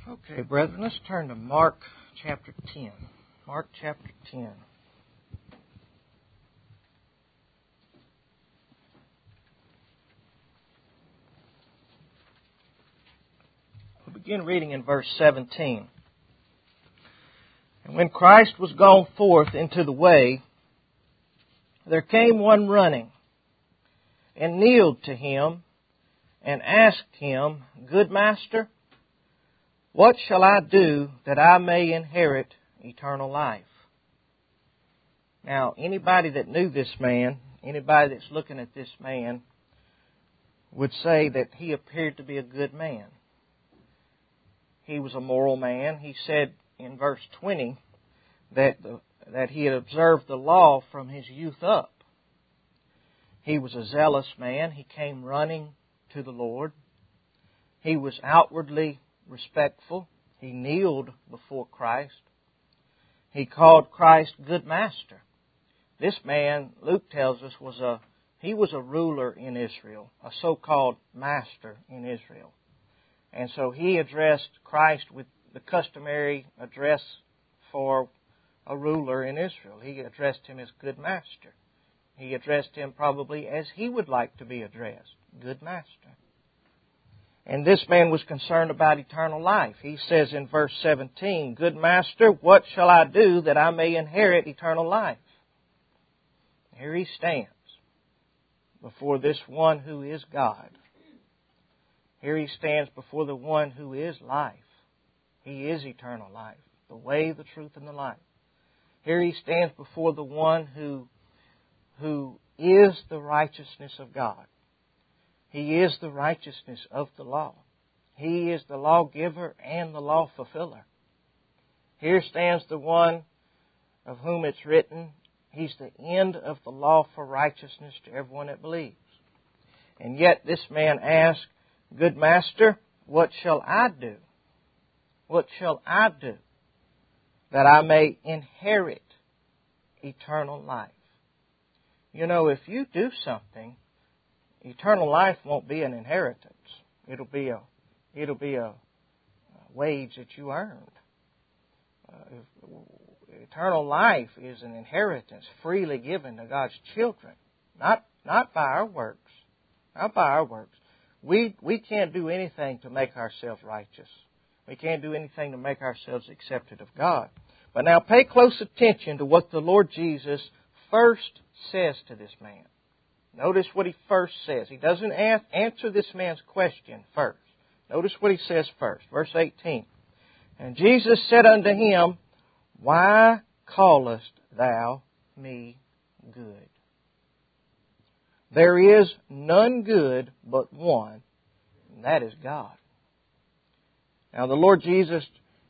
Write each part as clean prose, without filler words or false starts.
Okay, brethren, let's turn to Mark chapter 10. Mark chapter 10. We'll begin reading in verse 17. And when Christ was gone forth into the way, there came one running, and kneeled to him, and asked him, Good Master, what shall I do that I may inherit eternal life? Now, anybody that knew this man, anybody that's looking at this man, would say that he appeared to be a good man. He was a moral man. He said in verse 20 that he had observed the law from his youth up. He was a zealous man. He came running to the Lord. He was outwardly respectful. He kneeled before Christ. He called Christ Good Master. This man, Luke tells us, was a ruler in Israel, a so-called master in Israel. And so he addressed Christ with the customary address for a ruler in Israel. He addressed him as Good Master. He addressed him probably as he would like to be addressed, Good Master. And this man was concerned about eternal life. He says in verse 17, Good Master, what shall I do that I may inherit eternal life? Here he stands before this one who is God. Here he stands before the one who is life. He is eternal life, the way, the truth, and the life. Here he stands before the one who is the righteousness of God. He is the righteousness of the law. He is the lawgiver and the law fulfiller. Here stands the one of whom it's written, He's the end of the law for righteousness to everyone that believes. And yet this man asked, Good Master, what shall I do? What shall I do that I may inherit eternal life? You know, if you do something, eternal life won't be an inheritance. It'll be a wage that you earned. Eternal life is an inheritance freely given to God's children, not by our works, not by our works. We can't do anything to make ourselves righteous. We can't do anything to make ourselves accepted of God. But now pay close attention to what the Lord Jesus first says to this man. Notice what he first says. He doesn't answer this man's question first. Notice what he says first. Verse 18. And Jesus said unto him, Why callest thou me good? There is none good but one, and that is God. Now the Lord Jesus,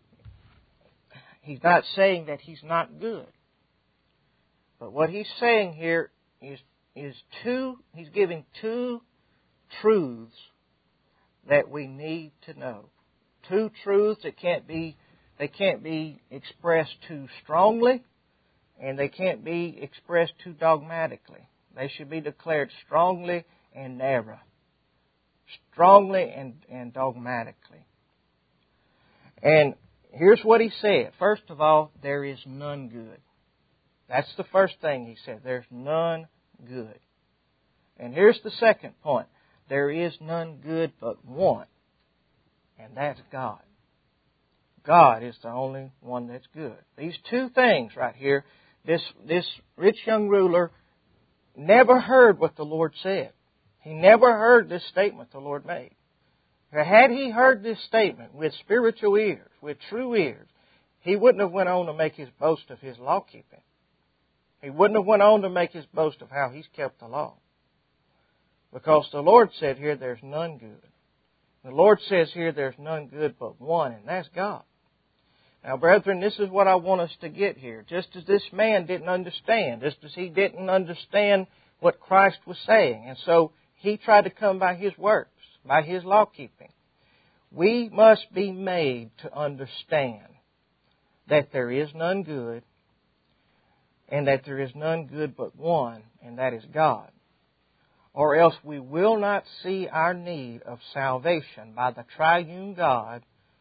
He's not saying that He's not good. But what He's saying here is He's giving two truths that we need to know. Two truths that can't be expressed too strongly, and they can't be expressed too dogmatically. They should be declared strongly and narrow. Strongly and dogmatically. And here's what he said. First of all, there is none good. That's the first thing he said. There's none good. And here's the second point. There is none good but one. And that's God. God is the only one that's good. These two things right here, this rich young ruler never heard what the Lord said. He never heard this statement the Lord made. Had he heard this statement with spiritual ears, with true ears, he wouldn't have went on to make his boast of his law keeping. He wouldn't have went on to make his boast of how he's kept the law. Because the Lord said here, there's none good. The Lord says here, there's none good but one, and that's God. Now, brethren, this is what I want us to get here. Just as this man didn't understand, just as he didn't understand what Christ was saying, and so he tried to come by his works, by his law keeping. We must be made to understand that there is none good, and that there is none good but one, and that is God. Or else we will not see our need of salvation by the triune God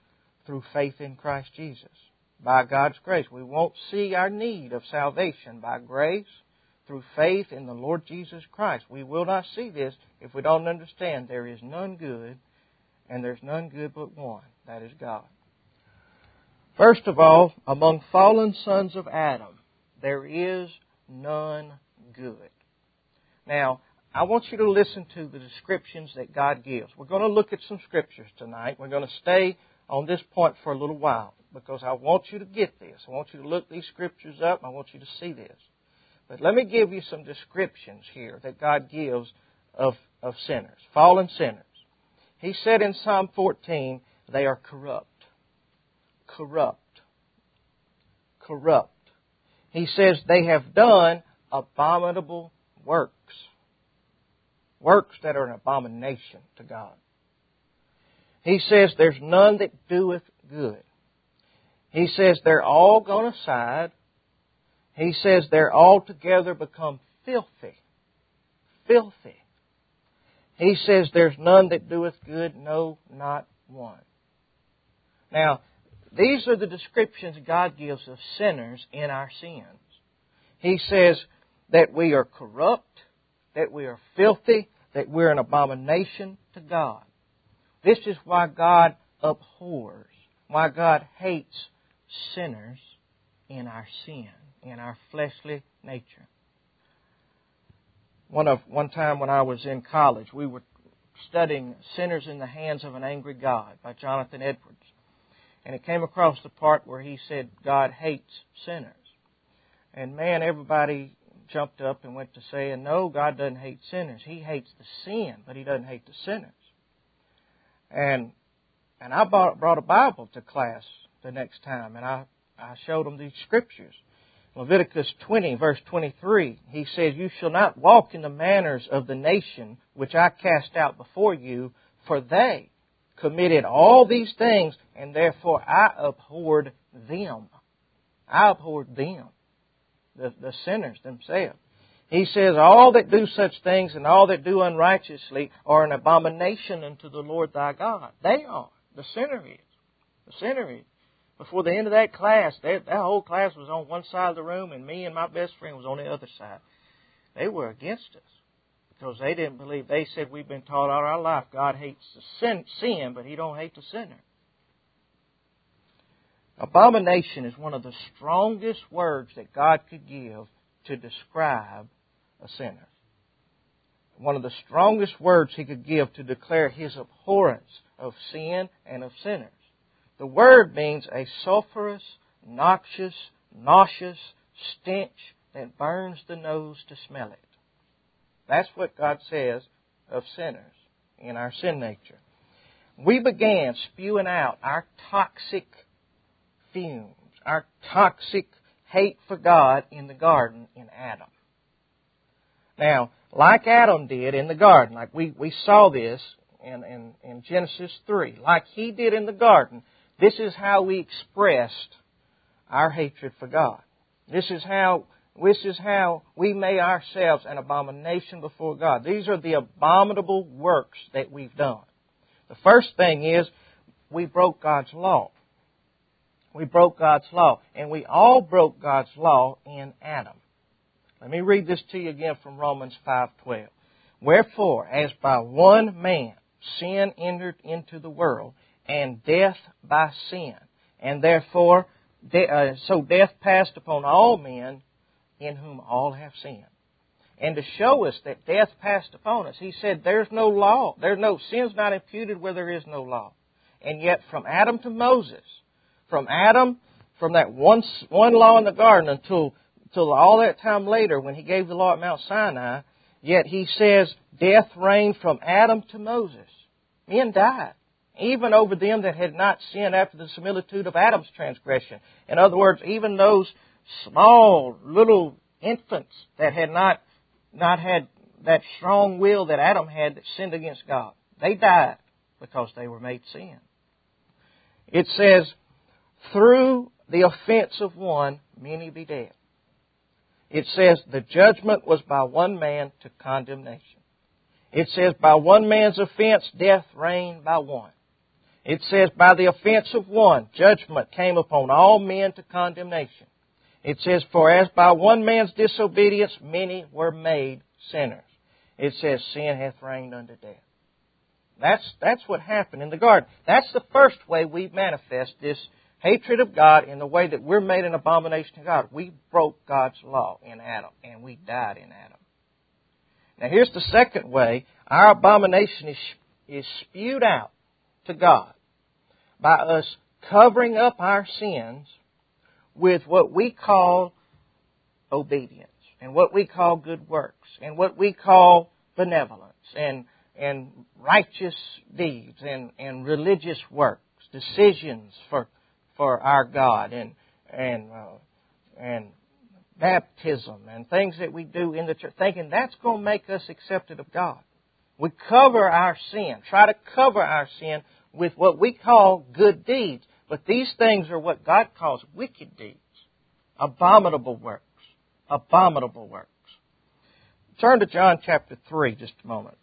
through faith in Christ Jesus. By God's grace. We won't see our need of salvation by grace through faith in the Lord Jesus Christ. We will not see this if we don't understand there is none good, and there's none good but one. That is God. First of all, among fallen sons of Adam, there is none good. Now, I want you to listen to the descriptions that God gives. We're going to look at some scriptures tonight. We're going to stay on this point for a little while because I want you to get this. I want you to look these scriptures up. I want you to see this. But let me give you some descriptions here that God gives of sinners, fallen sinners. He said in Psalm 14, they are corrupt. Corrupt. Corrupt. He says they have done abominable works. Works that are an abomination to God. He says there's none that doeth good. He says they're all gone aside. He says they're altogether become filthy. Filthy. He says there's none that doeth good, no, not one. Now, these are the descriptions God gives of sinners in our sins. He says that we are corrupt, that we are filthy, that we're an abomination to God. This is why God abhors, why God hates sinners in our sin, in our fleshly nature. One time when I was in college, we were studying Sinners in the Hands of an Angry God by Jonathan Edwards. And it came across the part where he said God hates sinners. And man, everybody jumped up and went to saying, no, God doesn't hate sinners. He hates the sin, but He doesn't hate the sinners. And I brought a Bible to class the next time, and I showed them these scriptures. Leviticus 20, verse 23, he says, you shall not walk in the manners of the nation which I cast out before you, for they committed all these things, and therefore I abhorred them. I abhorred them, the sinners themselves. He says, all that do such things and all that do unrighteously are an abomination unto the Lord thy God. They are. The sinner is. The sinner is. Before the end of that class, that whole class was on one side of the room, and me and my best friend was on the other side. They were against us because they didn't believe. They said we've been taught all our life God hates the sin, but He don't hate the sinner. Abomination is one of the strongest words that God could give to describe a sinner. One of the strongest words He could give to declare His abhorrence of sin and of sinners. The word means a sulphurous, noxious, nauseous stench that burns the nose to smell it. That's what God says of sinners in our sin nature. We began spewing out our toxic fumes, our toxic hate for God in the garden in Adam. Now, like Adam did in the garden, like we saw this in Genesis 3, like he did in the garden, this is how we expressed our hatred for God. This is how we made ourselves an abomination before God. These are the abominable works that we've done. The first thing is we broke God's law. We broke God's law. And we all broke God's law in Adam. Let me read this to you again from Romans 5:12. Wherefore, as by one man sin entered into the world, and death by sin. And therefore, so death passed upon all men in whom all have sinned. And to show us that death passed upon us, he said there's no law. Sin's not imputed where there is no law. And yet from Adam to Moses, from that one law in the garden until all that time later when he gave the law at Mount Sinai, yet he says death reigned from Adam to Moses. Men died. Even over them that had not sinned after the similitude of Adam's transgression. In other words, even those small little infants that had not had that strong will that Adam had that sinned against God. They died because they were made sin. It says, through the offense of one, many be dead. It says, the judgment was by one man to condemnation. It says, by one man's offense, death reigned by one. It says, by the offense of one, judgment came upon all men to condemnation. It says, for as by one man's disobedience many were made sinners. It says, sin hath reigned unto death. That's what happened in the garden. That's the first way we manifest this hatred of God, in the way that we're made an abomination to God. We broke God's law in Adam, and we died in Adam. Now here's the second way our abomination is spewed out to God, by us covering up our sins with what we call obedience, and what we call good works, and what we call benevolence, and righteous deeds, and religious works, decisions for our God, and baptism, and things that we do in the church, thinking that's going to make us accepted of God. We cover our sin, try to cover our sin with what we call good deeds. But these things are what God calls wicked deeds, abominable works, abominable works. Turn to John chapter 3 just a moment.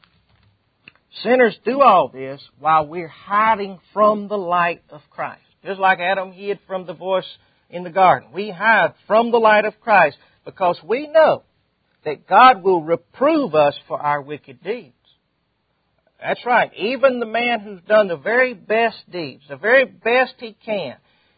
Sinners do all this while we're hiding from the light of Christ. Just like Adam hid from the voice in the garden. We hide from the light of Christ because we know that God will reprove us for our wicked deeds. That's right. Even the man who's done the very best deeds, the very best he can,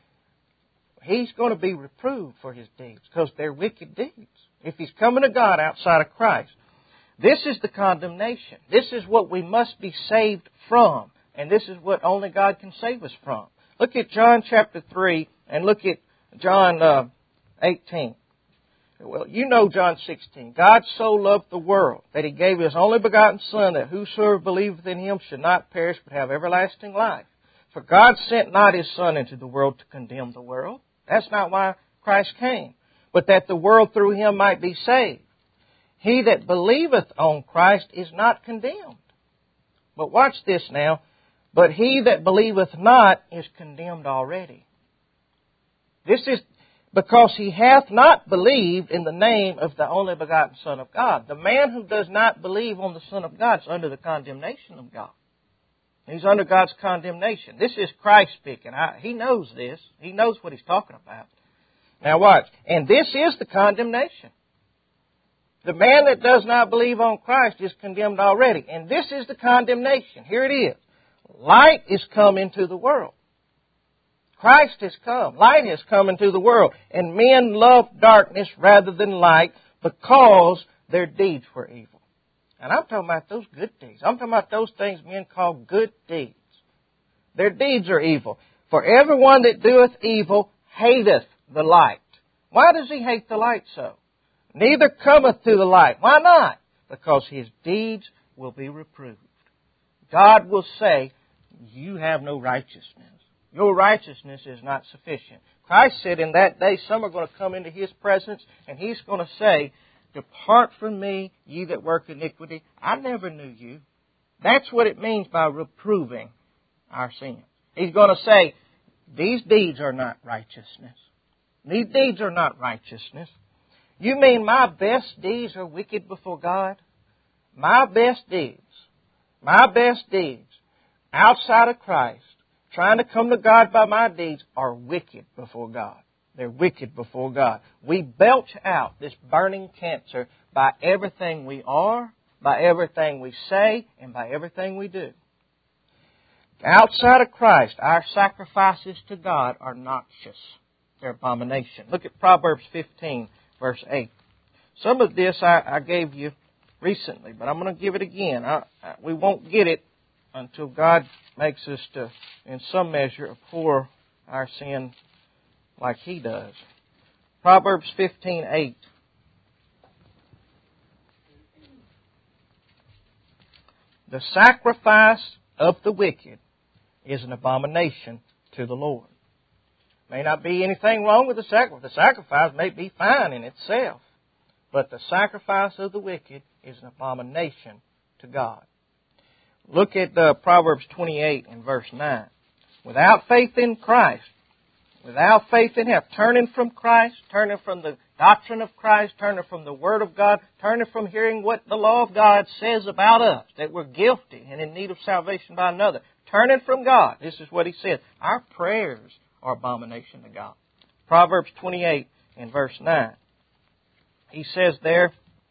he's going to be reproved for his deeds because they're wicked deeds. If he's coming to God outside of Christ. This is the condemnation. This is what we must be saved from. And this is what only God can save us from. Look at John chapter 3 and look at John 18. Well, you know John 16. God so loved the world that He gave His only begotten Son, that whosoever believeth in Him should not perish but have everlasting life. For God sent not His Son into the world to condemn the world. That's not why Christ came. But that the world through Him might be saved. He that believeth on Christ is not condemned. But watch this now. But he that believeth not is condemned already. This is because he hath not believed in the name of the only begotten Son of God. The man who does not believe on the Son of God is under the condemnation of God. He's under God's condemnation. This is Christ speaking. He knows this. He knows what He's talking about. Now watch. And this is the condemnation. The man that does not believe on Christ is condemned already. And this is the condemnation. Here it is. Light is come into the world. Christ has come. Light has come into the world. And men loved darkness rather than light because their deeds were evil. And I'm talking about those good deeds. I'm talking about those things men call good deeds. Their deeds are evil. For everyone that doeth evil hateth the light. Why does he hate the light so? Neither cometh to the light. Why not? Because his deeds will be reproved. God will say, you have no righteousness. Your righteousness is not sufficient. Christ said in that day some are going to come into His presence and He's going to say, depart from me, ye that work iniquity. I never knew you. That's what it means by reproving our sins. He's going to say, these deeds are not righteousness. These deeds are not righteousness. You mean my best deeds are wicked before God? My best deeds outside of Christ, trying to come to God by my deeds, are wicked before God. They're wicked before God. We belch out this burning cancer by everything we are, by everything we say, and by everything we do. Outside of Christ, our sacrifices to God are noxious. They're abomination. Look at Proverbs 15, verse 8. Some of this I gave you recently, but I'm going to give it again. We won't get it until God makes us to, in some measure, abhor our sin like He does. Proverbs 15:8. The sacrifice of the wicked is an abomination to the Lord. May not be anything wrong with the sacrifice. The sacrifice may be fine in itself. But the sacrifice of the wicked is an abomination to God. Look at Proverbs 28 and verse 9. Without faith in Christ, without faith in Him, turning from Christ, turning from the doctrine of Christ, turning from the Word of God, turning from hearing what the law of God says about us, that we're guilty and in need of salvation by another, turning from God. This is what he said. Our prayers are abomination to God. Proverbs 28 and verse 9. He says there,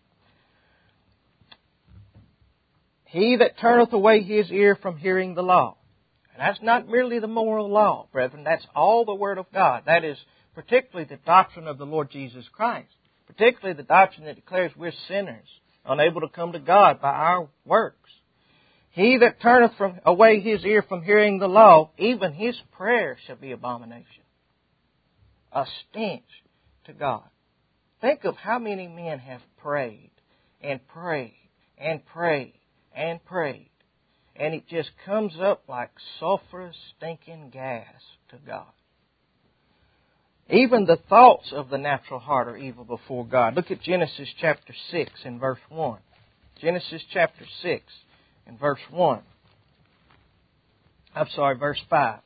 he that turneth away his ear from hearing the law. And that's not merely the moral law, brethren. That's all the Word of God. That is particularly the doctrine of the Lord Jesus Christ. Particularly the doctrine that declares we're sinners, unable to come to God by our works. He that turneth away his ear from hearing the law, even his prayer shall be abomination. A stench to God. Think of how many men have prayed and prayed and prayed and prayed. And it just comes up like sulphurous, stinking gas to God. Even the thoughts of the natural heart are evil before God. Look at Genesis chapter 6 and verse 1. Genesis chapter 6 and verse 1. Verse 5.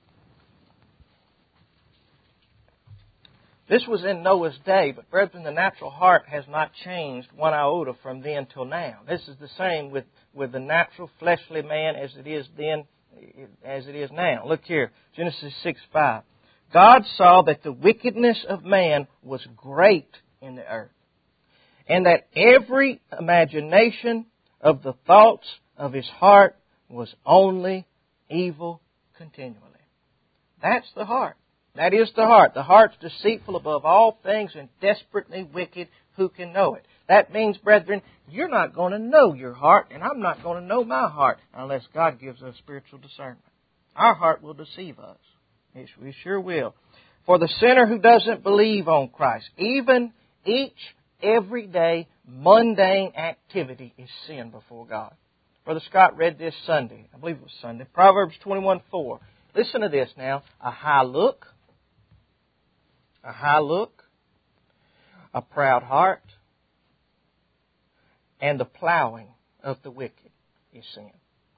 This was in Noah's day, but brethren, the natural heart has not changed one iota from then till now. This is the same with the natural fleshly man as it is then, as it is now. Look here, Genesis 6:5. God saw that the wickedness of man was great in the earth, and that every imagination of the thoughts of his heart was only evil continually. That's the heart. That is the heart. The heart's deceitful above all things and desperately wicked. Who can know it? That means, brethren, you're not going to know your heart, and I'm not going to know my heart unless God gives us spiritual discernment. Our heart will deceive us. We sure will. For the sinner who doesn't believe on Christ, even each everyday mundane activity is sin before God. Brother Scott read this Sunday. I believe it was Sunday. Proverbs 21:4. Listen to this now. A high look, a proud heart, and the plowing of the wicked is sin.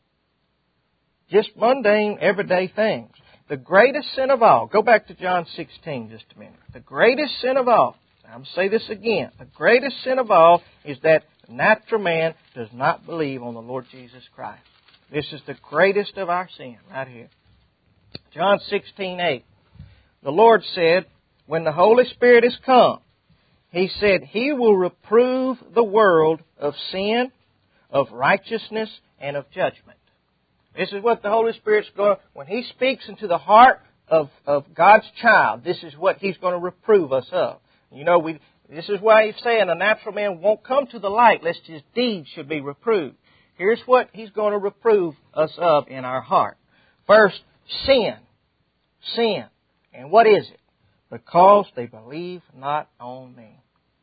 Just mundane, everyday things. The greatest sin of all, go back to John 16 just a minute. The greatest sin of all, I'm going to say this again, the greatest sin of all is that the natural man does not believe on the Lord Jesus Christ. This is the greatest of our sin right here. John 16:8. The Lord said, when the Holy Spirit is come, He said, He will reprove the world of sin, of righteousness, and of judgment. This is what the Holy Spirit's going to, when He speaks into the heart of God's child, this is what He's going to reprove us of. You know, this is why He's saying a natural man won't come to the light lest his deeds should be reproved. Here's what He's going to reprove us of in our heart. First, sin. Sin. And what is it? Because they believe not on me.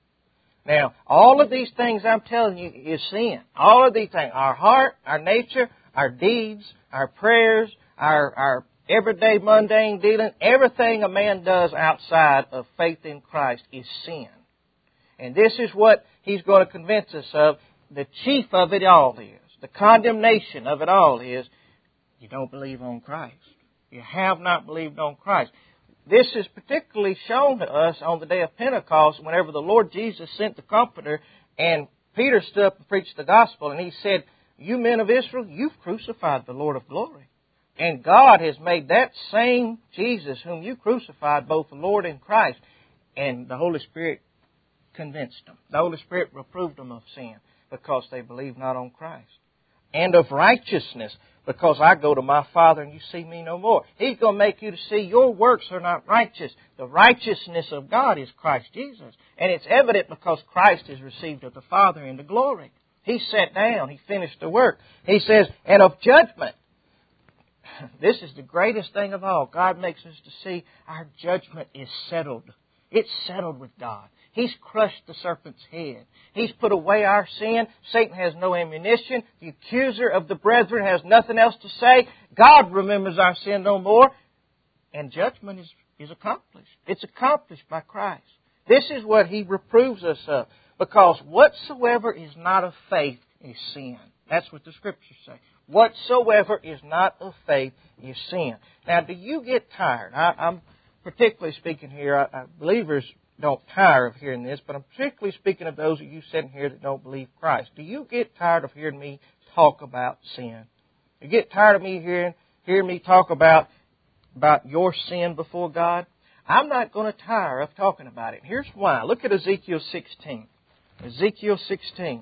Now, all of these things I'm telling you is sin. All of these things. Our heart, our nature, our deeds, our prayers, our everyday mundane dealing, everything a man does outside of faith in Christ is sin. And this is what He's going to convince us of. The chief of it all is, the condemnation of it all is, you don't believe on Christ. You have not believed on Christ. This is particularly shown to us on the day of Pentecost whenever the Lord Jesus sent the Comforter and Peter stood up and preached the gospel and he said, you men of Israel, you've crucified the Lord of glory. And God has made that same Jesus whom you crucified both Lord and Christ. And the Holy Spirit convinced them. The Holy Spirit reproved them of sin because they believed not on Christ. And of righteousness, because I go to my Father and you see me no more. He's going to make you to see your works are not righteous. The righteousness of God is Christ Jesus. And it's evident because Christ is received of the Father into glory. He sat down. He finished the work. He says, and of judgment. This is the greatest thing of all. God makes us to see our judgment is settled. It's settled with God. He's crushed the serpent's head. He's put away our sin. Satan has no ammunition. The accuser of the brethren has nothing else to say. God remembers our sin no more. And judgment is accomplished. It's accomplished by Christ. This is what He reproves us of. Because whatsoever is not of faith is sin. That's what the Scriptures say. Whatsoever is not of faith is sin. Now, do you get tired? I'm particularly speaking here, believers don't tire of hearing this, but I'm particularly speaking of those of you sitting here that don't believe Christ. Do you get tired of hearing me talk about sin? You get tired of me hearing hear me talk about your sin before God, I'm not going to tire of talking about it. Here's why. Look at Ezekiel 16. Ezekiel 16.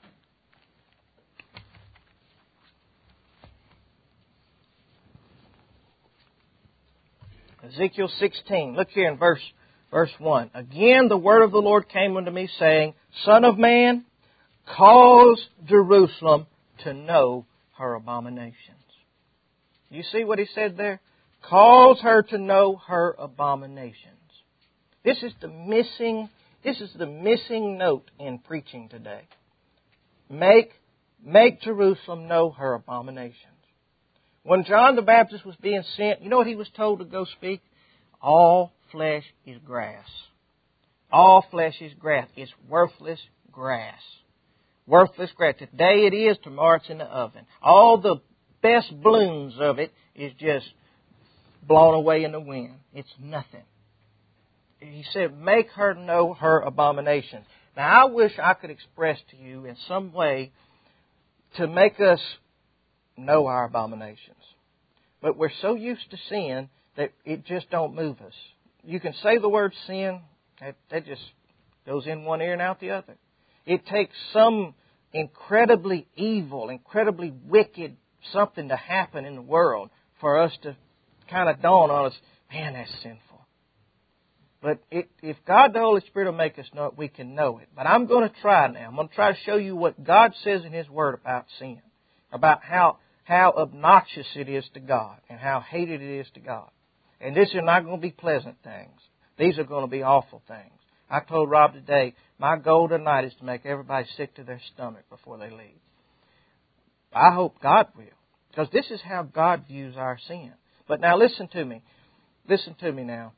Ezekiel 16. Look here in verse 1. Again, the word of the Lord came unto me, saying, Son of man, cause Jerusalem to know her abominations. You see what he said there? Cause her to know her abominations. This is the missing note in preaching today. Make Jerusalem know her abominations. When John the Baptist was being sent, you know what he was told to go speak? All flesh is grass. All flesh is grass. It's worthless grass. Worthless grass. Today it is, tomorrow it's in the oven. All the best blooms of it is just blown away in the wind. It's nothing. He said, make her know her abominations. Now, I wish I could express to you in some way to make us know our abominations. But we're so used to sin that it just don't move us. You can say the word sin, that just goes in one ear and out the other. It takes some incredibly evil, incredibly wicked something to happen in the world for us to kind of dawn on us, man, that's sinful. But if God the Holy Spirit will make us know it, we can know it. But I'm going to try now. I'm going to try to show you what God says in His Word about sin. About how obnoxious it is to God and how hated it is to God. And these are not going to be pleasant things. These are going to be awful things. I told Rob today, my goal tonight is to make everybody sick to their stomach before they leave. I hope God will. Because this is how God views our sin. But now listen to me. Listen to me now.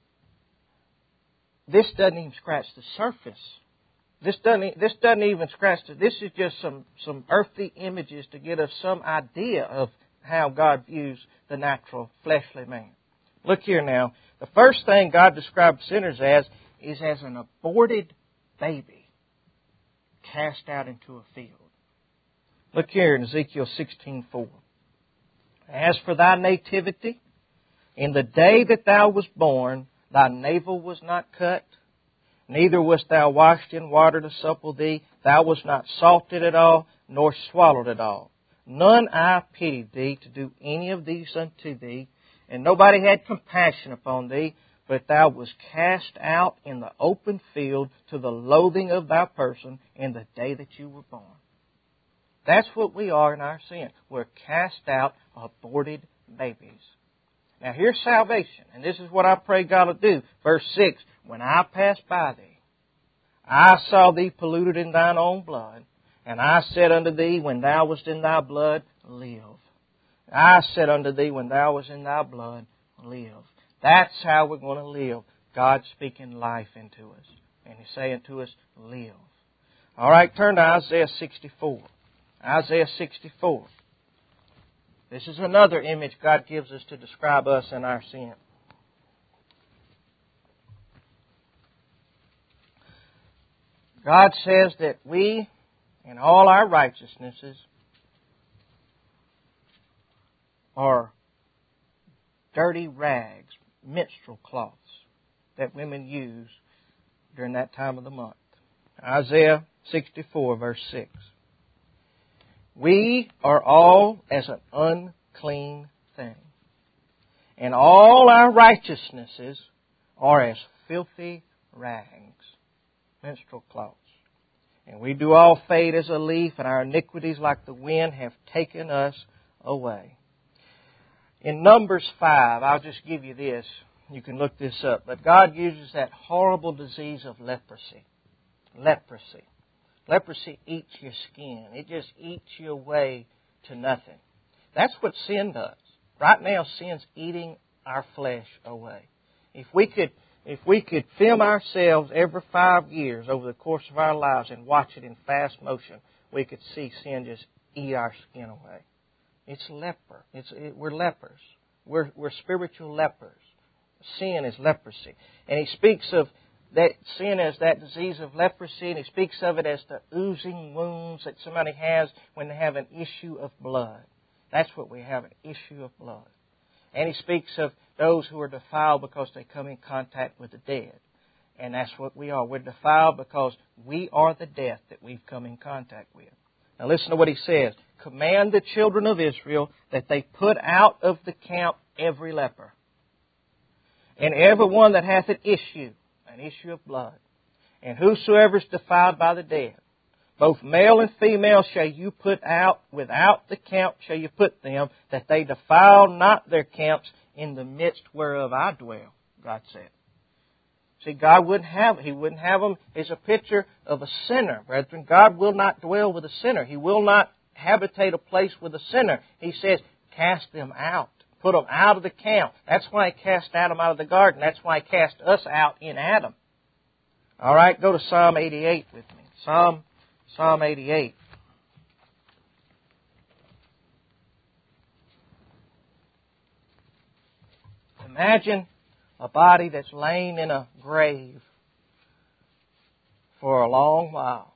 This doesn't even scratch the surface. This doesn't even scratch the... This is just some earthly images to get us some idea of how God views the natural fleshly man. Look here now. The first thing God described sinners as is as an aborted baby cast out into a field. Look here in Ezekiel 16:4. As for thy nativity, in the day that thou wast born, thy navel was not cut, neither wast thou washed in water to supple thee. Thou wast not salted at all, nor swallowed at all. None eye pitied thee to do any of these unto thee, and nobody had compassion upon thee, but thou wast cast out in the open field to the loathing of thy person in the day that you were born. That's what we are in our sin. We're cast out, aborted babies. Now here's salvation, and this is what I pray God will do. Verse 6, when I passed by thee, I saw thee polluted in thine own blood, and I said unto thee, when thou wast in thy blood, live. I said unto thee, when thou wast in thy blood, live. That's how we're going to live. God speaking life into us. And He's saying to us, live. All right, turn to Isaiah 64. Isaiah 64. This is another image God gives us to describe us and our sin. God says that we, in all our righteousnesses, are dirty rags, menstrual cloths that women use during that time of the month. Isaiah 64, verse 6. We are all as an unclean thing, and all our righteousnesses are as filthy rags, menstrual cloths. And we do all fade as a leaf, and our iniquities like the wind have taken us away. In Numbers 5, I'll just give you this. You can look this up. But God uses that horrible disease of leprosy. Leprosy. Leprosy eats your skin. It just eats you away to nothing. That's what sin does. Right now, sin's eating our flesh away. If we could film ourselves every 5 years over the course of our lives and watch it in fast motion, we could see sin just eat our skin away. It's leper. We're lepers. We're spiritual lepers. Sin is leprosy. And He speaks of that sin as that disease of leprosy, and He speaks of it as the oozing wounds that somebody has when they have an issue of blood. That's what we have, an issue of blood. And He speaks of those who are defiled because they come in contact with the dead. And that's what we are. We're defiled because we are the death that we've come in contact with. Now listen to what He says. Command the children of Israel that they put out of the camp every leper, and every one that hath an issue of blood, and whosoever is defiled by the dead. Both male and female shall you put out, without the camp shall you put them, that they defile not their camps in the midst whereof I dwell, God said. See, God wouldn't have them as a picture of a sinner. Brethren, God will not dwell with a sinner. He will not habitate a place with a sinner. He says, cast them out. Put them out of the camp. That's why He cast Adam out of the garden. That's why He cast us out in Adam. All right, go to Psalm 88 with me. Psalm 88. Imagine a body that's laying in a grave for a long while.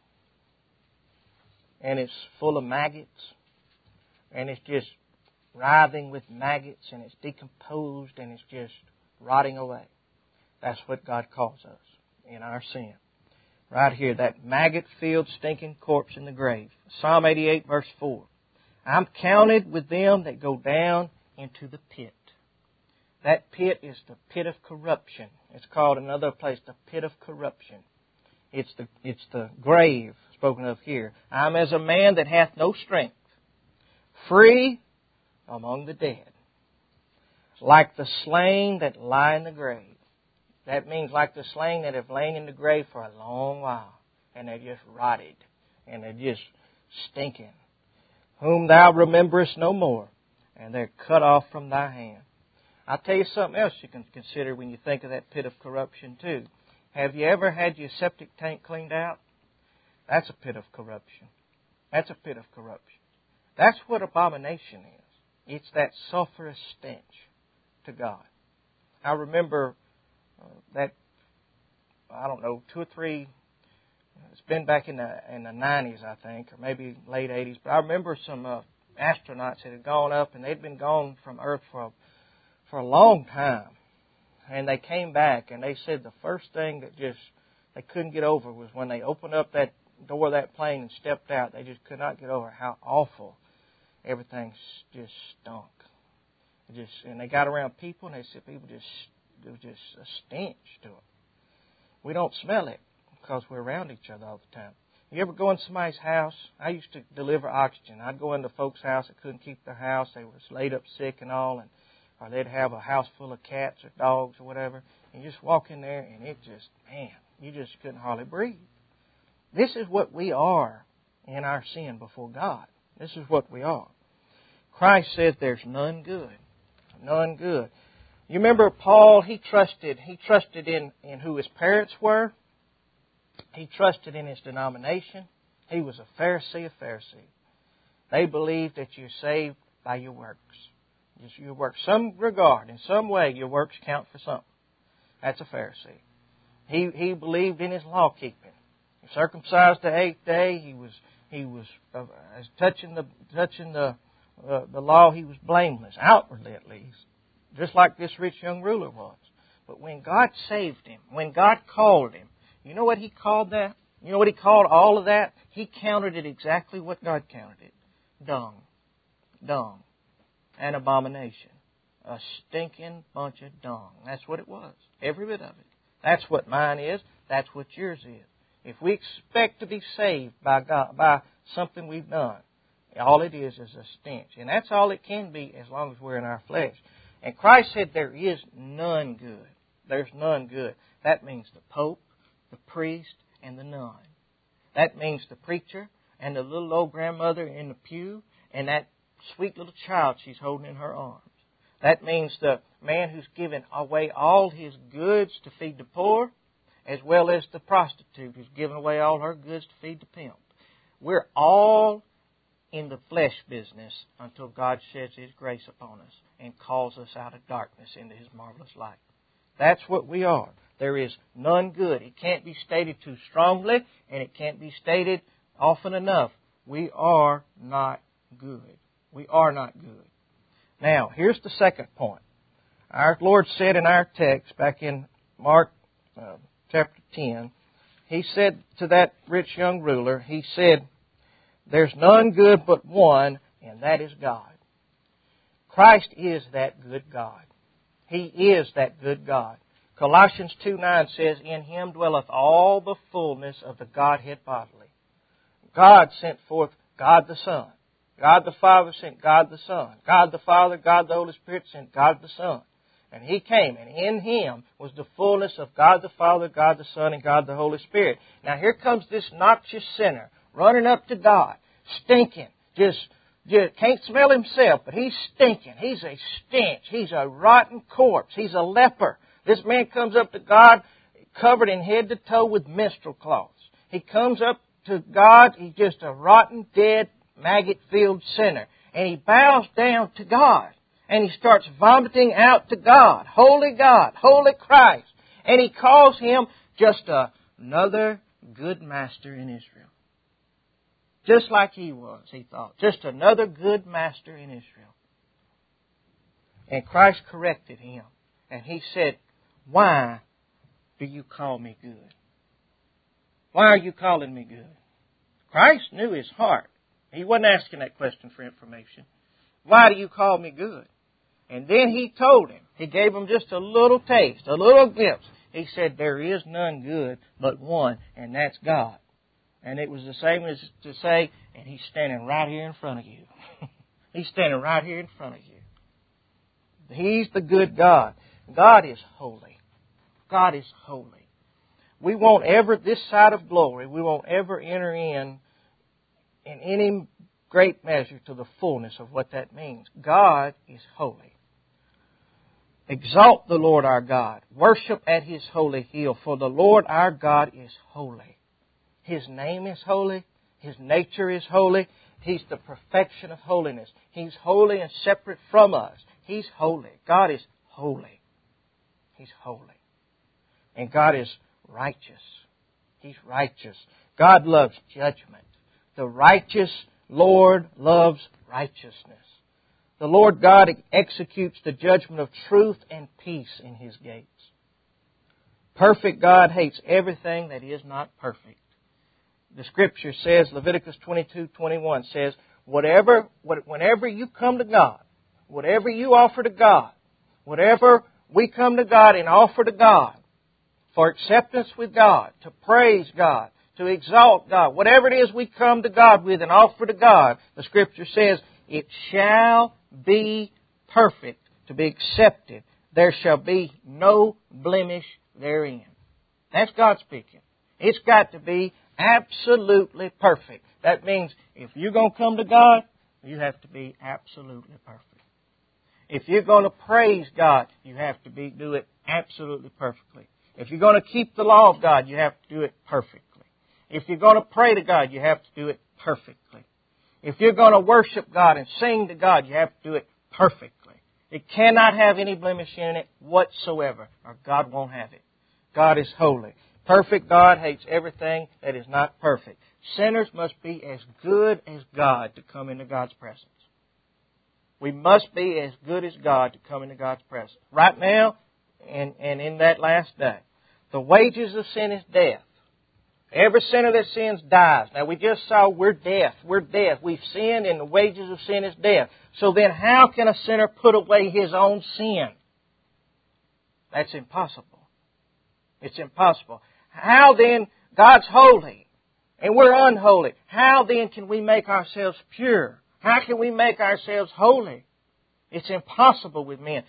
And it's full of maggots. And it's just writhing with maggots. And it's decomposed. And it's just rotting away. That's what God calls us in our sin. Right here, that maggot-filled, stinking corpse in the grave. Psalm 88, verse 4. I'm counted with them that go down into the pit. That pit is the pit of corruption. It's called in another place the pit of corruption. It's the grave spoken of here. I'm as a man that hath no strength, free among the dead, like the slain that lie in the grave. That means like the slain that have lain in the grave for a long while, and they're just rotted, and they're just stinking. Whom thou rememberest no more, and they're cut off from thy hand. I'll tell you something else you can consider when you think of that pit of corruption too. Have you ever had your septic tank cleaned out? That's a pit of corruption. That's a pit of corruption. That's what abomination is. It's that sulfurous stench to God. I remember that, 2 or 3, it's been back in the 90s, I think, or maybe late 80s, but I remember some astronauts that had gone up, and they'd been gone from Earth for a long time. And they came back, and they said the first thing that they couldn't get over was when they opened up that door of that plane and stepped out. They just could not get over how awful everything just stunk. And they got around people, and they said there was just a stench to it. We don't smell it because we're around each other all the time. You ever go in somebody's house? I used to deliver oxygen. I'd go into folks' house that couldn't keep their house. They were laid up sick and all, or they'd have a house full of cats or dogs or whatever. And you just walk in there, and you just couldn't hardly breathe. This is what we are in our sin before God. This is what we are. Christ said there's none good. None good. You remember Paul, he trusted in who his parents were. He trusted in his denomination. He was a Pharisee of Pharisees. They believed that you're saved by your works. Just your works. Some regard, in some way, your works count for something. That's a Pharisee. He believed in his law keeping. He circumcised the 8th day. He was touching the law. He was blameless, outwardly at least, just like this rich young ruler was. But when God saved him, when God called him, you know what He called that? You know what He called all of that? He counted it exactly what God counted it. Dung. An abomination. A stinking bunch of dung. That's what it was. Every bit of it. That's what mine is. That's what yours is. If we expect to be saved by God, by something we've done, all it is a stench. And that's all it can be as long as we're in our flesh. And Christ said there is none good. There's none good. That means the Pope, the priest, and the nun. That means the preacher and the little old grandmother in the pew and that sweet little child she's holding in her arms. That means the man who's given away all his goods to feed the poor, as well as the prostitute who's given away all her goods to feed the pimp. We're all in the flesh business until God sheds His grace upon us and calls us out of darkness into His marvelous light. That's what we are. There is none good. It can't be stated too strongly, and it can't be stated often enough. We are not good. We are not good. Now, here's the second point. Our Lord said in our text back in Mark chapter 10, He said to that rich young ruler, He said, "There's none good but one, and that is God." Christ is that good God. He is that good God. Colossians 2:9 says, "In Him dwelleth all the fullness of the Godhead bodily." God sent forth God the Son. God the Father sent God the Son. God the Father, God the Holy Spirit sent God the Son. And He came, and in Him was the fullness of God the Father, God the Son, and God the Holy Spirit. Now here comes this noxious sinner running up to God, stinking, just can't smell himself, but he's stinking. He's a stench. He's a rotten corpse. He's a leper. This man comes up to God covered in head to toe with menstrual cloths. He comes up to God. He's just a rotten, dead, maggot-filled sinner. And he bows down to God. And he starts vomiting out to God, Holy Christ. And he calls Him just another good master in Israel. Just like he was, he thought. Just another good master in Israel. And Christ corrected him. And He said, "Why do you call me good? Why are you calling me good?" Christ knew his heart. He wasn't asking that question for information. "Why do you call me good?" And then He told him. He gave him just a little taste, a little glimpse. He said, "There is none good but one, and that's God." And it was the same as to say, and He's standing right here in front of you. He's standing right here in front of you. He's the good God. God is holy. God is holy. We won't ever, this side of glory, we won't ever enter in any great measure to the fullness of what that means. God is holy. Exalt the Lord our God. Worship at His holy hill, for the Lord our God is holy. His name is holy. His nature is holy. He's the perfection of holiness. He's holy and separate from us. He's holy. God is holy. He's holy. And God is righteous. He's righteous. God loves judgment. The righteous Lord loves righteousness. The Lord God executes the judgment of truth and peace in His gates. Perfect God hates everything that is not perfect. The Scripture says, Leviticus 22:21 says, whenever you come to God, whatever you offer to God, whatever we come to God and offer to God for acceptance with God, to praise God, to exalt God, whatever it is we come to God with and offer to God, the Scripture says, it shall be perfect to be accepted. There shall be no blemish therein. That's God speaking. It's got to be absolutely perfect. That means if you're going to come to God, you have to be absolutely perfect. If you're going to praise God, you have to do it absolutely perfectly. If you're going to keep the law of God, you have to do it perfectly. If you're going to pray to God, you have to do it perfectly. If you're going to worship God and sing to God, you have to do it perfectly. It cannot have any blemish in it whatsoever, or God won't have it. God is holy. Perfect God hates everything that is not perfect. Sinners must be as good as God to come into God's presence. We must be as good as God to come into God's presence. Right now, and in that last day, the wages of sin is death. Every sinner that sins dies. Now we just saw we're death. We're death. We've sinned and the wages of sin is death. So then how can a sinner put away his own sin? That's impossible. It's impossible. How then, God's holy and we're unholy. How then can we make ourselves pure? How can we make ourselves holy? It's impossible with men.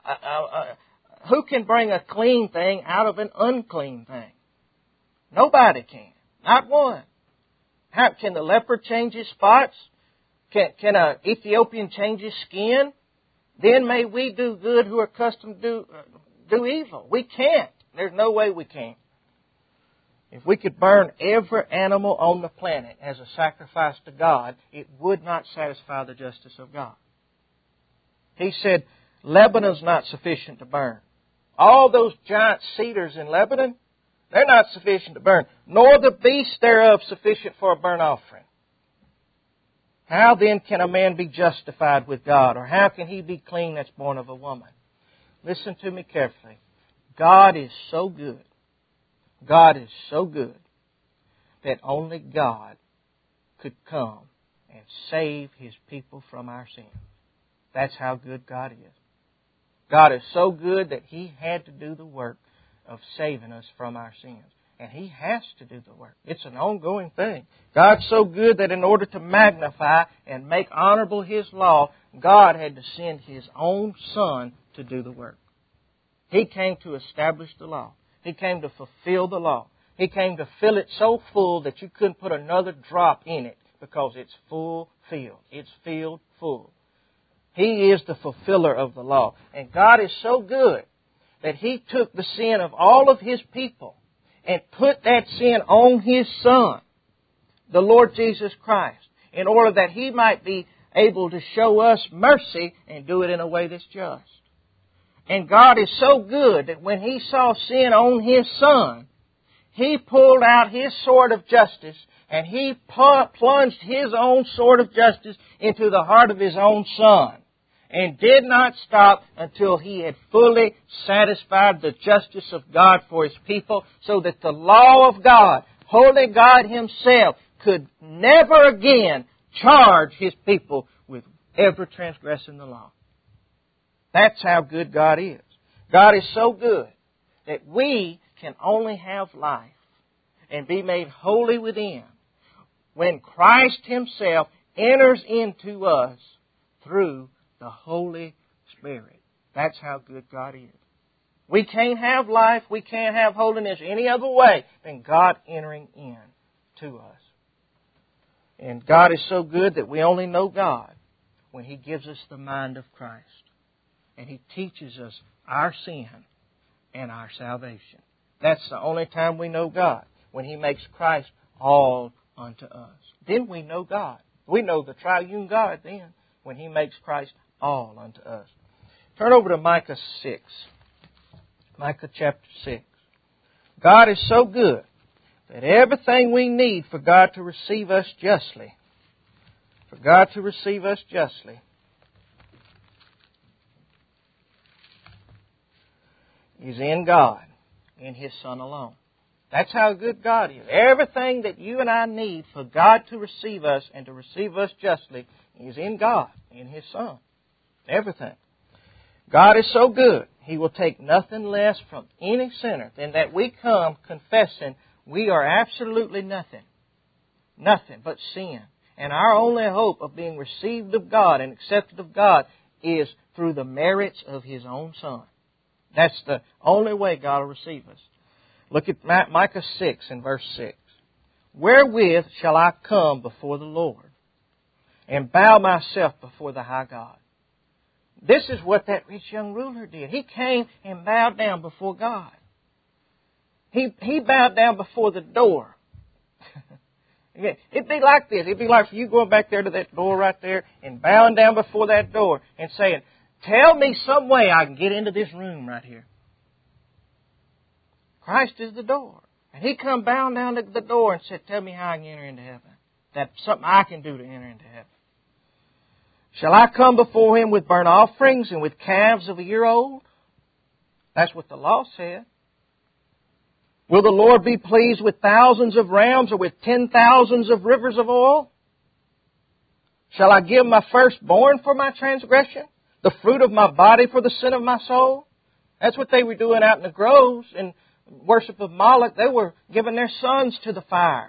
Who can bring a clean thing out of an unclean thing? Nobody can. Not one. How can the leper change his spots? Can an Ethiopian change his skin? Then may we do good who are accustomed to do evil. We can't. There's no way we can. If we could burn every animal on the planet as a sacrifice to God, it would not satisfy the justice of God. He said, Lebanon's not sufficient to burn. All those giant cedars in Lebanon, they're not sufficient to burn, nor the beasts thereof sufficient for a burnt offering. How then can a man be justified with God? Or how can he be clean that's born of a woman? Listen to me carefully. God is so good. God is so good that only God could come and save His people from our sins. That's how good God is. God is so good that He had to do the work of saving us from our sins. And He has to do the work. It's an ongoing thing. God's so good that in order to magnify and make honorable His law, God had to send His own Son to do the work. He came to establish the law. He came to fulfill the law. He came to fill it so full that you couldn't put another drop in it because it's full filled. It's filled full. He is the fulfiller of the law. And God is so good that He took the sin of all of His people and put that sin on His Son, the Lord Jesus Christ, in order that He might be able to show us mercy and do it in a way that's just. And God is so good that when He saw sin on His Son, He pulled out His sword of justice and He plunged His own sword of justice into the heart of His own Son, and did not stop until He had fully satisfied the justice of God for His people, so that the law of God, holy God Himself, could never again charge His people with ever transgressing the law. That's how good God is. God is so good that we can only have life and be made holy within when Christ Himself enters into us through the Holy Spirit. That's how good God is. We can't have life, we can't have holiness any other way than God entering in to us. And God is so good that we only know God when He gives us the mind of Christ. And He teaches us our sin and our salvation. That's the only time we know God, when He makes Christ all unto us. Then we know God. We know the triune God then, when He makes Christ all unto us. Turn over to Micah 6. Micah chapter 6. God is so good that everything we need for God to receive us justly, is in God, in His Son alone. That's how good God is. Everything that you and I need for God to receive us and to receive us justly is in God, in His Son. Everything. God is so good, He will take nothing less from any sinner than that we come confessing we are absolutely nothing. Nothing but sin. And our only hope of being received of God and accepted of God is through the merits of His own Son. That's the only way God will receive us. Look at Micah 6 and verse 6. Wherewith shall I come before the Lord and bow myself before the high God? This is what that rich young ruler did. He came and bowed down before God. He bowed down before the door. It'd be like this. It'd be like you going back there to that door right there and bowing down before that door and saying, tell me some way I can get into this room right here. Christ is the door. And He come bowing down to the door and said, tell me how I can enter into heaven. That's something I can do to enter into heaven. Shall I come before Him with burnt offerings and with calves of a year old? That's what the law said. Will the Lord be pleased with thousands of rams or with 10,000s of rivers of oil? Shall I give my firstborn for my transgression, the fruit of my body for the sin of my soul? That's what they were doing out in the groves in worship of Moloch. They were giving their sons to the fire.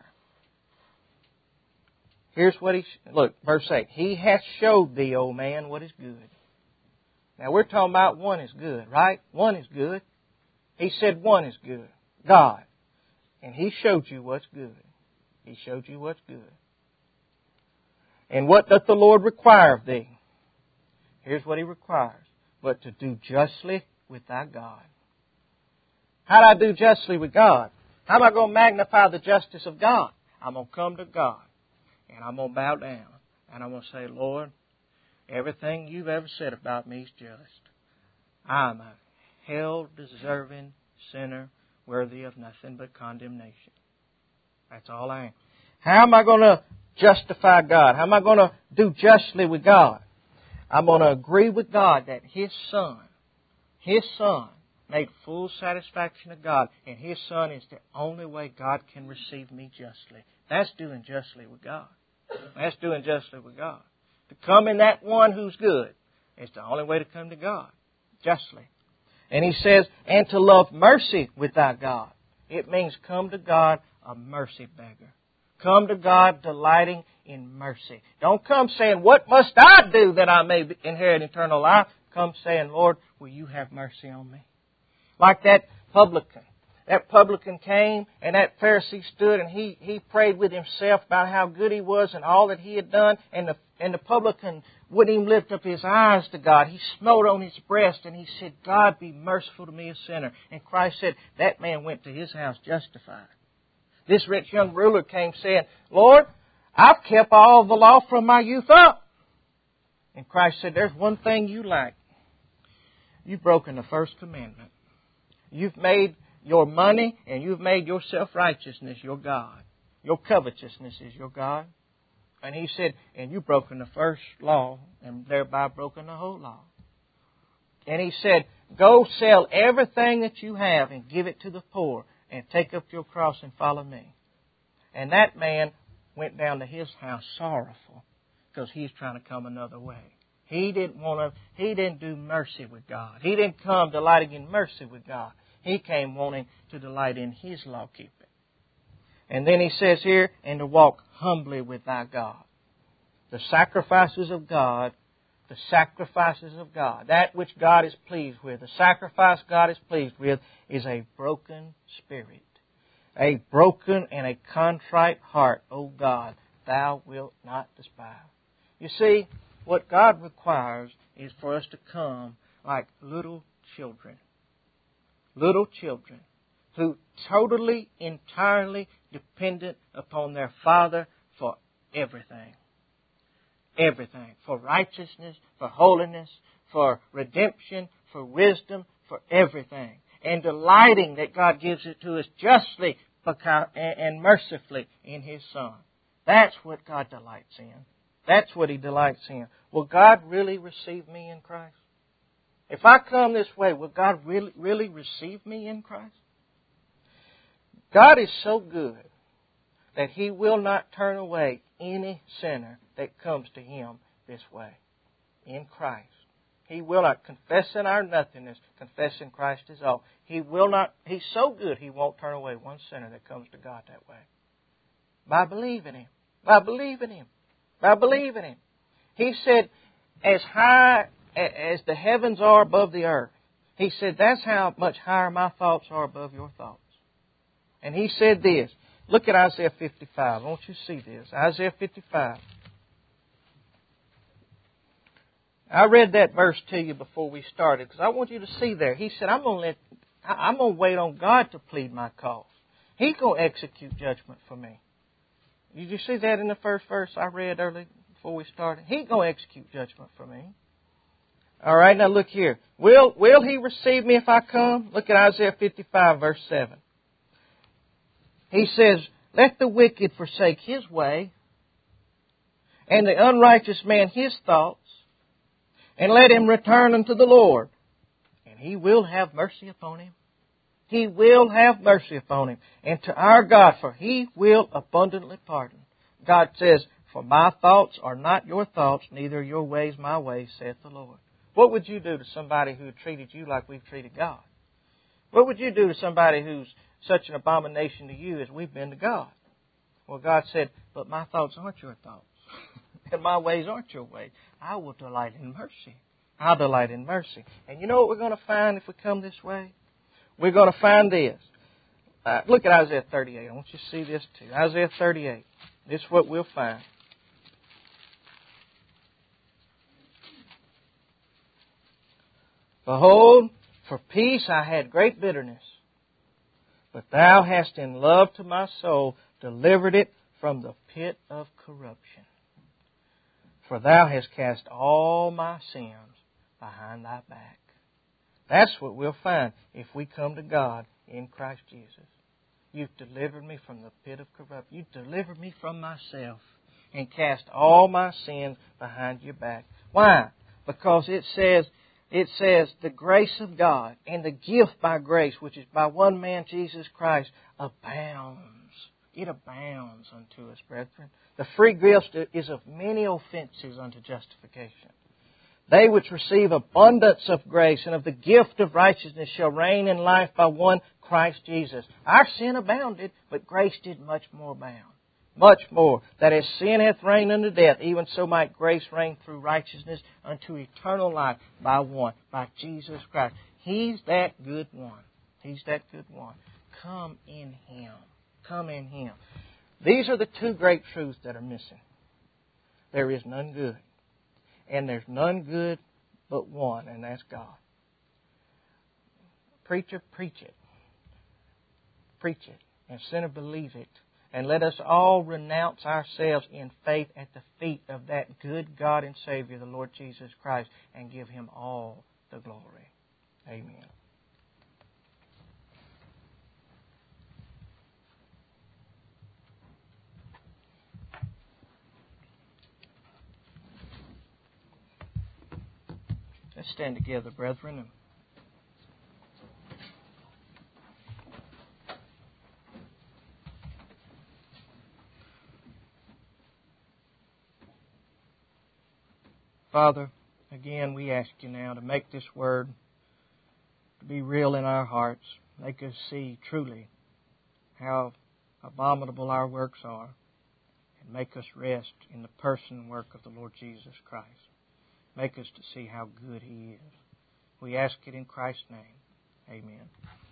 Here's what look, verse 8. He hath showed thee, O man, what is good. Now we're talking about one is good, right? One is good. He said one is good. God. And He showed you what's good. He showed you what's good. And what doth the Lord require of thee? Here's what He requires. But to do justly with thy God. How do I do justly with God? How am I going to magnify the justice of God? I'm going to come to God. And I'm going to bow down. And I'm going to say, Lord, everything You've ever said about me is just. I'm a hell-deserving sinner, worthy of nothing but condemnation. That's all I am. How am I going to justify God? How am I going to do justly with God? I'm going to agree with God that His Son His Son made full satisfaction of God, and His Son is the only way God can receive me justly. That's doing justly with God. That's doing justly with God. To come in that one who's good is the only way to come to God, justly. And He says, and to love mercy with thy God. It means come to God a mercy beggar. Come to God delighting in mercy. Don't come saying, what must I do that I may inherit eternal life? Come saying, Lord, will you have mercy on me? Like that publican. That publican came and that Pharisee stood and he prayed with himself about how good he was and all that he had done. And the publican wouldn't even lift up his eyes to God. He smote on his breast and he said, God, be merciful to me, a sinner. And Christ said, that man went to his house justified. This rich young ruler came saying, Lord, I've kept all the law from my youth up. And Christ said, there's one thing you lack. You've broken the first commandment. You've made your money and you've made your self-righteousness your God. Your covetousness is your God. And He said, and you've broken the first law and thereby broken the whole law. And He said, go sell everything that you have and give it to the poor and take up your cross and follow me. And that man went down to his house sorrowful because he's trying to come another way. He didn't do mercy with God. He didn't come delighting in mercy with God. He came wanting to delight in His law keeping. And then He says here, and to walk humbly with thy God. The sacrifices of God, that which God is pleased with, the sacrifice God is pleased with is a broken spirit. A broken and a contrite heart, O God, thou wilt not despise. You see, what God requires is for us to come like little children. Little children who totally, entirely dependent upon their Father for everything. Everything. For righteousness, for holiness, for redemption, for wisdom, for everything. And delighting that God gives it to us justly and mercifully in His Son. That's what God delights in. That's what He delights in. Will God really receive me in Christ? If I come this way, will God really receive me in Christ? God is so good that He will not turn away any sinner that comes to Him this way, in Christ. He will not, confessing our nothingness, confessing Christ is all. He will not, He's so good He won't turn away one sinner that comes to God that way. By believing Him. By believing Him. By believing Him. He said, as high as the heavens are above the earth, He said, that's how much higher my thoughts are above your thoughts. And He said this. Look at Isaiah 55. I want you to see this. Isaiah 55. I read that verse to you before we started because I want you to see there. He said, I'm going to wait on God to plead my cause. He's going to execute judgment for me. Did you see that in the first verse I read earlier before we started? He's going to execute judgment for me. All right, now look here. Will He receive me if I come? Look at Isaiah 55, verse 7. He says, let the wicked forsake his way, and the unrighteous man his thoughts, and let him return unto the Lord, and He will have mercy upon him. He will have mercy upon him. And to our God, for He will abundantly pardon. God says, for my thoughts are not your thoughts, neither your ways my ways, saith the Lord. What would you do to somebody who treated you like we've treated God? What would you do to somebody who's such an abomination to you as we've been to God? Well, God said, but my thoughts aren't your thoughts. And my ways aren't your ways. I will delight in mercy. I'll delight in mercy. And you know what we're going to find if we come this way? We're going to find this. Look at Isaiah 38. I want you to see this too. Isaiah 38. This is what we'll find. Behold, for peace I had great bitterness, but Thou hast in love to my soul delivered it from the pit of corruption. For Thou hast cast all my sins behind Thy back. That's what we'll find if we come to God in Christ Jesus. You've delivered me from the pit of corruption. You've delivered me from myself and cast all my sins behind your back. Why? Because it says, it says, the grace of God and the gift by grace, which is by one man, Jesus Christ, abounds. It abounds unto us, brethren. The free gift is of many offenses unto justification. They which receive abundance of grace and of the gift of righteousness shall reign in life by one Christ Jesus. Our sin abounded, but grace did much more abound. Much more, that as sin hath reigned unto death, even so might grace reign through righteousness unto eternal life by one, by Jesus Christ. He's that good one. He's that good one. Come in Him. Come in Him. These are the two great truths that are missing. There is none good. And there's none good but one, and that's God. Preacher, preach it. Preach it. And sinner, believe it. And let us all renounce ourselves in faith at the feet of that good God and Savior, the Lord Jesus Christ, and give Him all the glory. Amen. Let's stand together, brethren. Father, again, we ask You now to make this word to be real in our hearts. Make us see truly how abominable our works are, and make us rest in the person and work of the Lord Jesus Christ. Make us to see how good He is. We ask it in Christ's name. Amen.